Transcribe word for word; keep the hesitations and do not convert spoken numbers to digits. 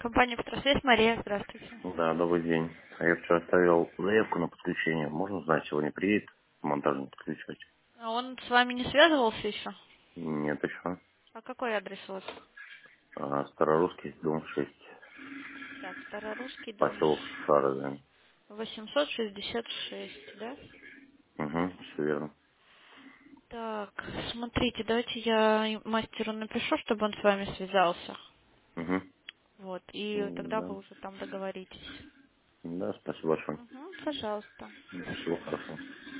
Компания «Петросвязь», Мария, здравствуйте. Да, добрый день. А я вчера оставил заявку на подключение. Можно узнать, сегодня приедет монтажник подключать? А он с вами не связывался еще? Нет, еще. А какой адрес у вас? А, Старорусский, дом шесть. Так, Старорусский дом Поселок Саровин. восемьсот шестьдесят шесть, да? Угу, все верно. Так, смотрите, давайте я и мастеру напишу, чтобы он с вами связался. Угу. Вот, и тогда Да. вы уже там договоритесь. Да, спасибо большое. Угу, пожалуйста. Всего хорошего.